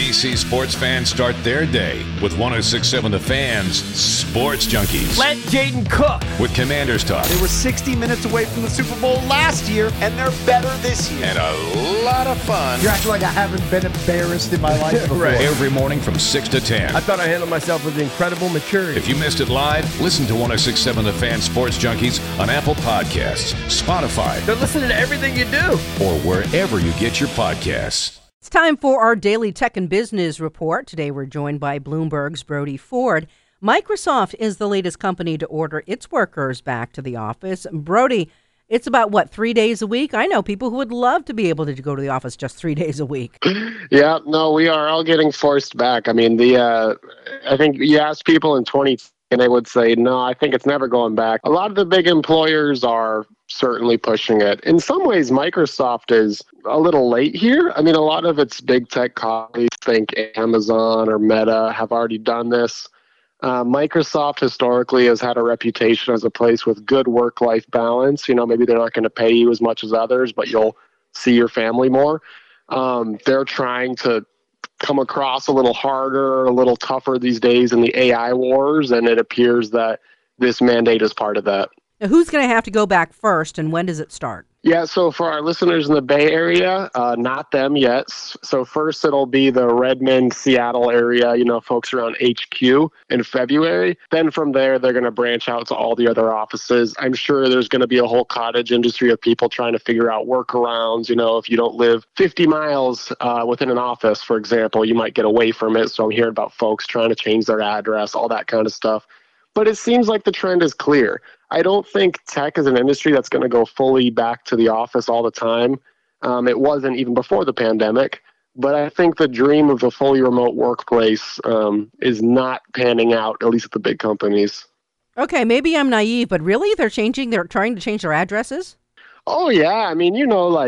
KC sports fans start their day with 106.7 The Fan's Sports Junkies. Let Jaden cook. With Commanders Talk. They were 60 minutes away from the Super Bowl last year, and they're better this year. And a lot of fun. You're acting like I haven't been embarrassed in my life before. Right. Every morning from 6 to 10. I thought I handled myself with incredible maturity. If you missed it live, listen to 106.7 The Fan Sports Junkies on Apple Podcasts, Spotify. They're listening to everything you do. Or wherever you get your podcasts. It's time for our daily tech and business report. Today we're joined by Bloomberg's Brody Ford. Microsoft is the latest company to order its workers back to the office. Brody, it's about, 3 days a week? I know people who would love to be able to go to the office just 3 days a week. Yeah, no, we are all getting forced back. I mean, I think you ask people in 20 and they would say, no, I think it's never going back. A lot of the big employers are certainly pushing it. In some ways, Microsoft is a little late here. I mean, a lot of its big tech colleagues, think Amazon or Meta, have already done this. Microsoft historically has had a reputation as a place with good work-life balance. You know, maybe they're not going to pay you as much as others, but you'll see your family more. They're trying to come across a little harder, a little tougher these days in the AI wars, and it appears that this mandate is part of that. Now, who's going to have to go back first, and when does it start? Yeah, so for our listeners in the Bay Area, not them yet. So first it'll be the Redmond, Seattle area, folks around HQ in February. Then from there, they're going to branch out to all the other offices. I'm sure there's going to be a whole cottage industry of people trying to figure out workarounds. If you don't live 50 miles within an office, for example, you might get away from it. So I'm hearing about folks trying to change their address, all that kind of stuff. But it seems like the trend is clear. I don't think tech is an industry that's going to go fully back to the office all the time. It wasn't even before the pandemic. But I think the dream of the fully remote workplace is not panning out, at least at the big companies. Okay, maybe I'm naive, but really? They're trying to change their addresses? Oh, yeah. I mean, the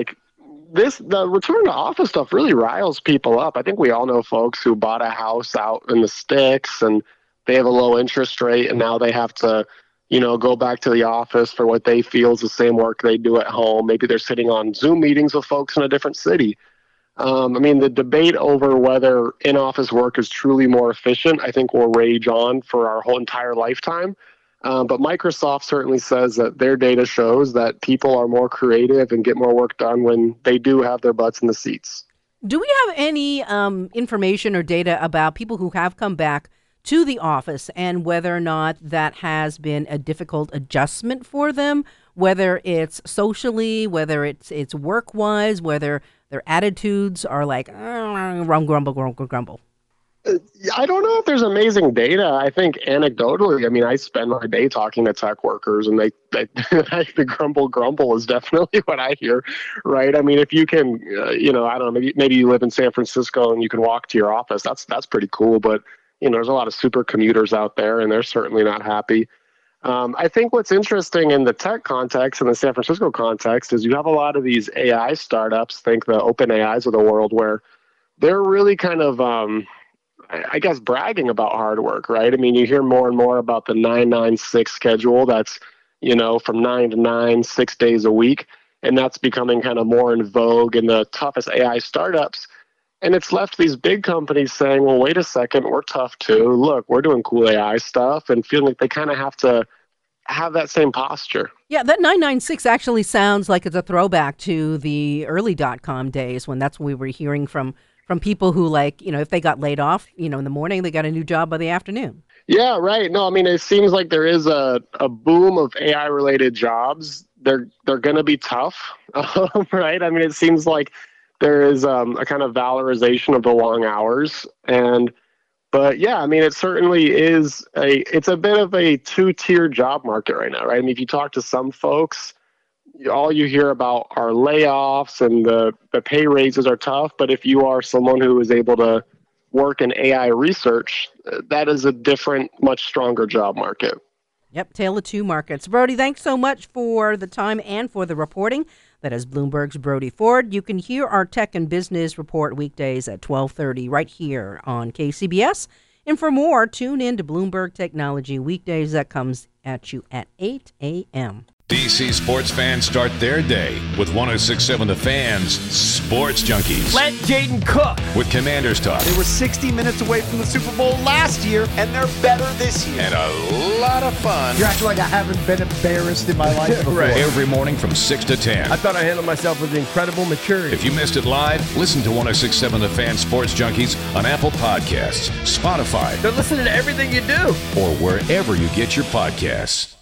return to office stuff really riles people up. I think we all know folks who bought a house out in the sticks and they have a low interest rate, and now they have to, go back to the office for what they feel is the same work they do at home. Maybe they're sitting on Zoom meetings with folks in a different city. The debate over whether in-office work is truly more efficient, I think will rage on for our whole entire lifetime. But Microsoft certainly says that their data shows that people are more creative and get more work done when they do have their butts in the seats. Do we have any information or data about people who have come back to the office and whether or not that has been a difficult adjustment for them, whether it's socially, whether it's work-wise, whether their attitudes are like, grumble. I don't know if there's amazing data. I think anecdotally, I spend my day talking to tech workers, and the grumble is definitely what I hear, right? If you can, I don't know, maybe you live in San Francisco and you can walk to your office. That's pretty cool, but there's a lot of super commuters out there, and they're certainly not happy. I think what's interesting in the tech context and the San Francisco context is you have a lot of these AI startups, think the OpenAIs of the world, where they're really kind of, bragging about hard work, right? You hear more and more about the 9-9-6 schedule that's, from 9 to 9, 6 days a week, and that's becoming kind of more in vogue in the toughest AI startups. And it's left these big companies saying, well, wait a second, we're tough too. Look, we're doing cool AI stuff, and feeling like they kind of have to have that same posture. Yeah, that 996 actually sounds like it's a throwback to the early .com days when that's what we were hearing from people who, if they got laid off, in the morning, they got a new job by the afternoon. Yeah, right. No, it seems like there is a boom of AI-related jobs. They're going to be tough, right? It seems like there is a kind of valorization of the long hours. But yeah, it certainly is it's a bit of a two-tier job market right now, right? If you talk to some folks, all you hear about are layoffs and the pay raises are tough. But if you are someone who is able to work in AI research, that is a different, much stronger job market. Yep, tale of two markets. Brody, thanks so much for the time and for the reporting. That is Bloomberg's Brody Ford. You can hear our tech and business report weekdays at 12:30 right here on KCBS. And for more, tune in to Bloomberg Technology weekdays. That comes at you at 8 a.m. DC sports fans start their day with 106.7 The Fan's Sports Junkies. Let Jaden cook. With Commanders Talk They were 60 minutes away from the Super Bowl last year, and they're better this year. and a lot of fun You act like I haven't been embarrassed in my life before. Right. every morning from 6 to 10. I thought I handled myself with incredible maturity. If you missed it live, listen to 106.7 The Fan Sports Junkies on Apple Podcasts, Spotify, They're listening to everything you do. or wherever you get your podcasts.